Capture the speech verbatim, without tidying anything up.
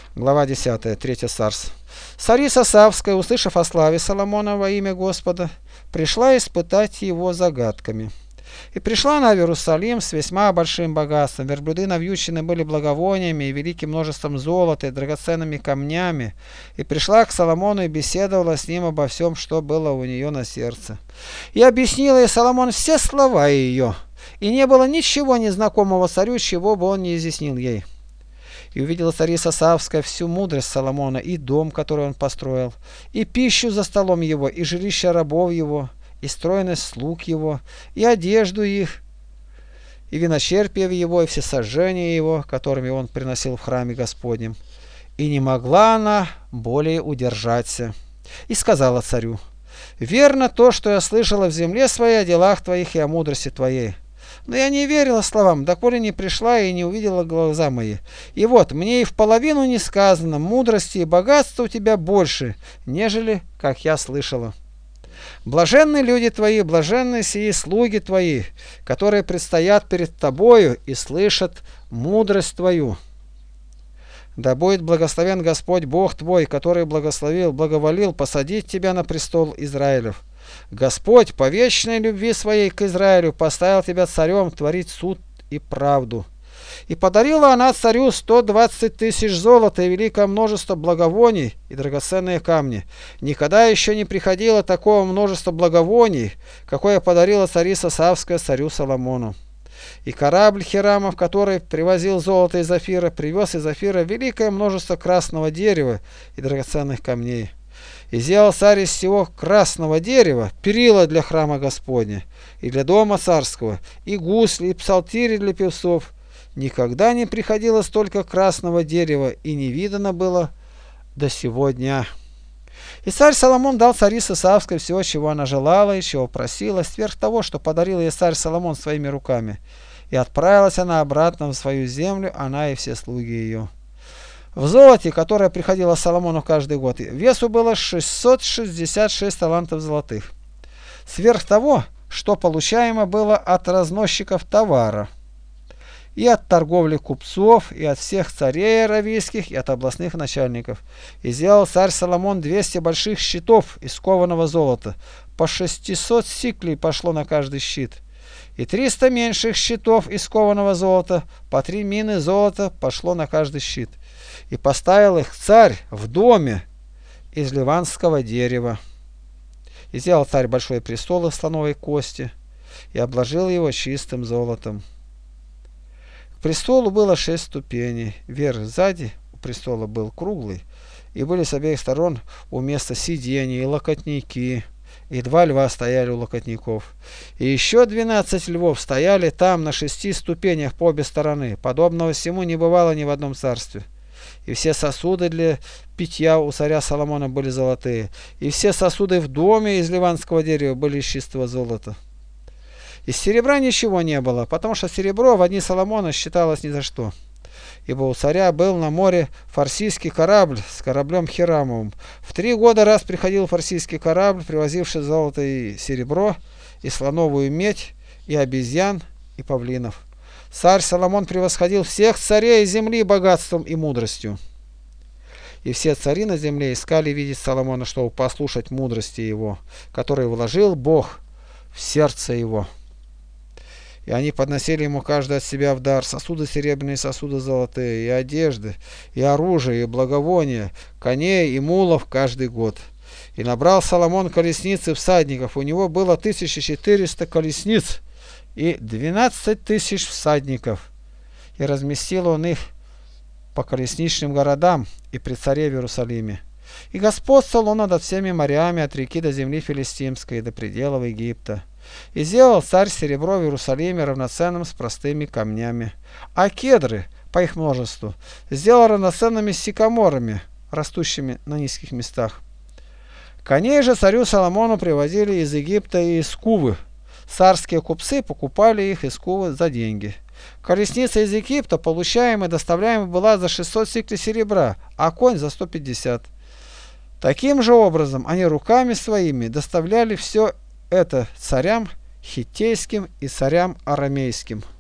Глава десятая, третье царство. Царица Савская, услышав о славе Соломона во имя Господа, пришла испытать его загадками. И пришла она в Иерусалим с весьма большим богатством. Верблюды навьючены были благовониями и великим множеством золота и драгоценными камнями. И пришла к Соломону и беседовала с ним обо всем, что было у нее на сердце. И объяснила ей Соломон все слова ее, и не было ничего незнакомого царю, чего бы он не изъяснил ей. И увидела царица Савская всю мудрость Соломона, и дом, который он построил, и пищу за столом его, и жилище рабов его, и стройность слуг его, и одежду их, и виночерпие его, и всесожжения его, которыми он приносил в храме Господнем. И не могла она более удержаться. И сказала царю: «Верно то, что я слышала в земле своей о делах твоих и о мудрости твоей. Но я не верила словам, доколе не пришла и не увидела глаза мои. И вот, мне и в половину не сказано, мудрости и богатства у тебя больше, нежели как я слышала. Блаженны люди твои, блаженны сии слуги твои, которые предстоят перед тобою и слышат мудрость твою. Да будет благословен Господь Бог твой, который благословил, благоволил посадить тебя на престол Израилев. Господь по вечной любви своей к Израилю поставил тебя царем творить суд и правду. И подарила она царю сто двадцать тысяч золота и великое множество благовоний и драгоценные камни. Никогда еще не приходило такого множества благовоний, какое подарила царица Савская царю Соломону. И корабль Хирамов, который привозил золото из Офира, привез из Офира великое множество красного дерева и драгоценных камней. И сделал царь из всего красного дерева перила для храма Господня, и для дома царского, и гусли, и псалтири для певцов. Никогда не приходило столько красного дерева, и не видано было до сего дня. И царь Соломон дал царице Савской все, чего она желала и чего просила, сверх того, что подарил ей царь Соломон своими руками. И отправилась она обратно в свою землю, она и все слуги ее. В золоте, которое приходило Соломону каждый год, весу было шестьсот шестьдесят шесть талантов золотых, сверх того, что получаемо было от разносчиков товара, и от торговли купцов, и от всех царей аравийских, и от областных начальников. И сделал царь Соломон двести больших щитов из кованого золота, по шестьсот сиклей пошло на каждый щит, и триста меньших щитов из кованого золота, по три мины золота пошло на каждый щит. И поставил их царь в доме из ливанского дерева. И сделал царь большой престол из слоновой кости, и обложил его чистым золотом. К престолу было шесть ступеней. Верх сзади у престола был круглый, и были с обеих сторон у места сидений и локотники, и два льва стояли у локотников. И еще двенадцать львов стояли там на шести ступенях по обе стороны. Подобного всему не бывало ни в одном царстве. И все сосуды для питья у царя Соломона были золотые, и все сосуды в доме из ливанского дерева были из чистого золота. Из серебра ничего не было, потому что серебро в дни Соломона считалось ни за что. Ибо у царя был на море фарсийский корабль с кораблем Хирамовым. В три года раз приходил фарсийский корабль, привозивший золото и серебро, и слоновую медь, и обезьян, и павлинов. Царь Соломон превосходил всех царей земли богатством и мудростью. И все цари на земле искали видеть Соломона, чтобы послушать мудрости его, которой вложил Бог в сердце его. И они подносили ему каждый от себя в дар сосуды серебряные, сосуды золотые, и одежды, и оружие, и благовония, коней и мулов каждый год. И набрал Соломон колесниц и всадников, у него было тысяча четыреста колесниц и двенадцать тысяч всадников. И разместил он их по колесничным городам и при царе в Иерусалиме. И господствовал он над всеми морями от реки до земли филистимской, до пределов Египта. И сделал царь серебро в Иерусалиме равноценным с простыми камнями, а кедры, по их множеству, сделал равноценными с сикаморами, растущими на низких местах. Коней же царю Соломону привозили из Египта и из Кувы. Царские купцы покупали их из Кувы за деньги. Колесница из Египта, получаемая и доставляемая, была за шестьсот сиклей серебра, а конь за сто пятьдесят. Таким же образом они руками своими доставляли все это царям хиттейским и царям арамейским.